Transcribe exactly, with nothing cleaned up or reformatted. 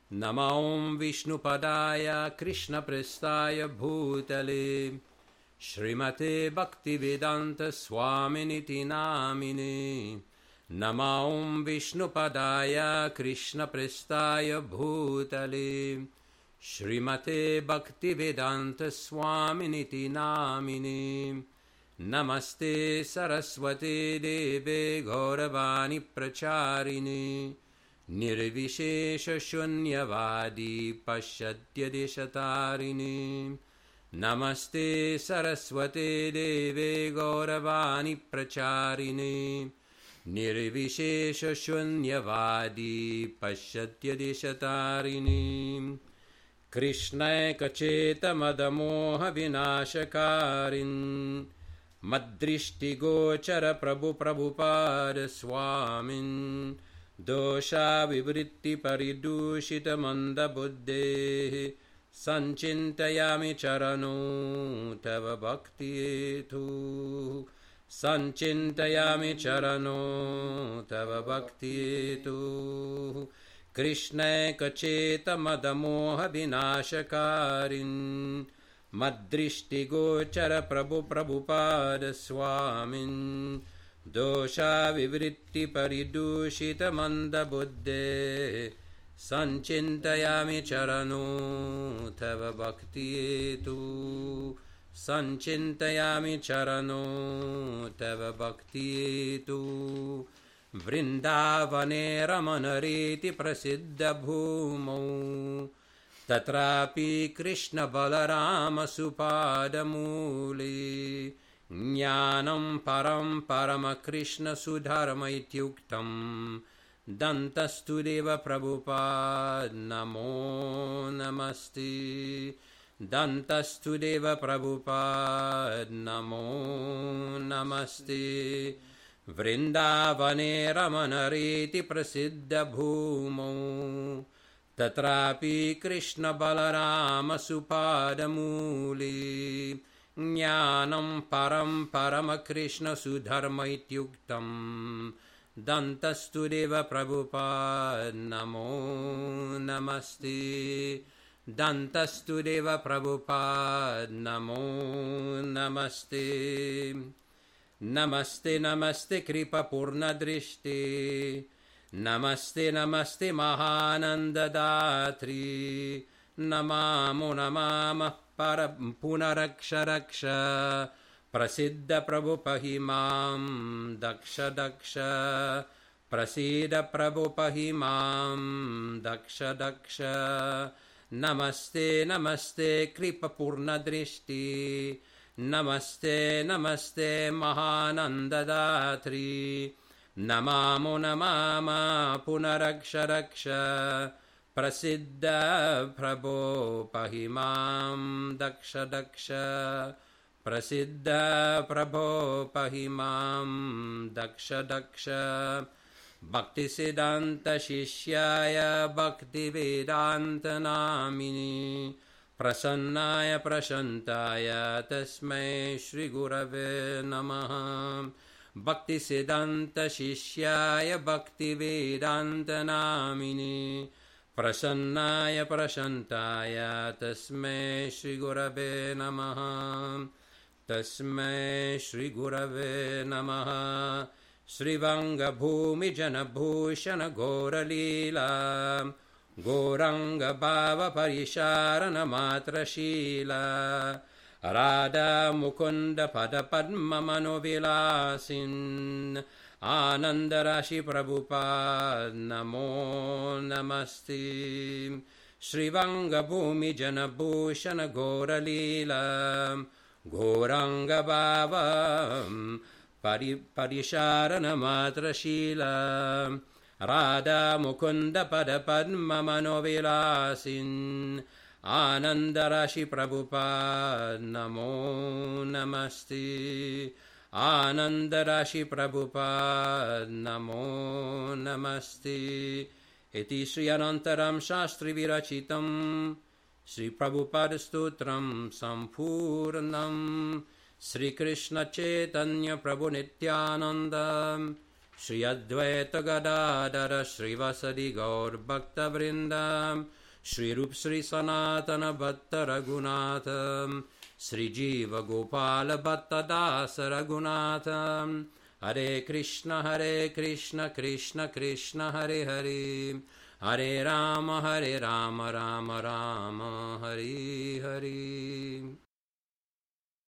नमो विष्णुपदाय कृष्णप्रेष्ठाय भूतले श्रीमते भक्तिवेदांत स्वामिनिति नामिने। नमो विष्णुपदाय कृष्णप्रेष्ठाय भूतले श्रीमते भक्तिवेदांत स्वामिनिति नामिने। नमस्ते सरस्वते देवे गौरवाणी प्रचारिणे निर्विशेष शून्यवादी पश्यत्यदिशतारिणे। नमस्ते सरस्वते देवे गौरवाणी प्रचारिणे निर्विशेष शून्यवादी पश्यत्यदिशतारिणे। कृष्णैकचेतमदमोह विनाशकारिन् मद्दृष्टिगोचर प्रभु प्रभुपाद स्वामिन् दोषाविवृत्ति परिदूषित मंदबुद्धेः संचिन्तयामि चरणो तव भक्तिहेतु। संचिन्तयामि चरणो तव भक्तिहेतु। कृष्णैकचेतमदमोह विनाशकारिन् मद्दृष्टिगोचर प्रभु प्रभुपाद स्वामिन् दोषाविवृत्ति परिदूषित मंदबुद्धेः संचिन्तयामि चरणो तव भक्तिहेतु। संचिन्तयामि चरणो तव भक्तिहेतु। वृन्दावने रमणरेति प्रसिद्धभूमौ तत्रापि कृष्ण बलराम सुपादमूले ज्ञानं परं परमकृष्ण सुधर्म इत्युक्तं दन्तस्तुदेव प्रभुपाद नमो नमस्ते। दन्तस्तुदेव प्रभुपाद नमो नमस्ते। वृन्दावने रमणरेति प्रसिद्धभूमौ तत्रापि कृष्ण बलराम सुपादमूले ज्ञानं परं परमकृष्ण सुधर्म इत्युक्तं दन्तस्तुदेव प्रभुपाद नमो नमस्ते। दन्तस्तुदेव प्रभुपाद नमो नमस्ते। नमस्ते नमस्ते कृपापूर्णदृष्टे नमस्ते नमस्ते महानन्ददात्री। नमामो नमामः पर पुनरक्ष रक्ष प्रसिद्ध प्रभु पहि मां दक्ष दक्ष। प्रसीद प्रभु पहि मां दक्ष दक्ष। नमस्ते नमस्ते कृपापूर्णदृष्टि नमस्ते नमस्ते महानन्ददात्री। नमामो नमामः पुनरक्ष रक्ष प्रसिद्ध प्रभो पहि मां दक्ष दक्ष। प्रसिद्ध प्रभो पहि मां दक्ष दक्ष। भक्तिसिद्धान्त शिष्याय भक्तिवेदान्त नामिने प्रसन्नाय प्रशान्ताय तस्मै श्री गुरवे नमः। भक्तिसिद्धान्त शिष्याय भक्तिवेदान्त नामिने प्रसन्नाय प्रशान्ताय तस्मै श्री गुरवे नमः। तस्मै श्री गुरवे नमः। श्रीवंगभूमिजनभूषण घोरलीला गौरंग भाव परिशारण मात्रशीला राधा मुकुंद पद पद्म मनोविलासिन् आनंद राशि प्रभुपाद नमो नमस्ते। श्रीवंगभूमि जनभूषण घोरलीला घोरंग भाव परि परिशारण मात्रशीला राधा मुकुंद पद पद्म मनोविलासिन् आनंद राशि प्रभुपाद नमो नमस्ते। आनंद राशि प्रभुपाद नमो नमस्ते। इति श्री अनंतरं शास्त्रि विरचितं श्री प्रभुपाद स्तोत्रं संपूर्णं। श्री कृष्ण चैतन्य प्रभु Nityanand Shri Advaita Gadadhara Srivasadi Gaur Bhakta Vrindam Shri Rup Shri Sanatana Bhatta Raghunatham Shri Jiva Gopala Bhatta Dasa Raghunatham Hare Krishna Hare Krishna Krishna Krishna Hare Hare Hare Rama Hare Rama Rama Rama Hare Hare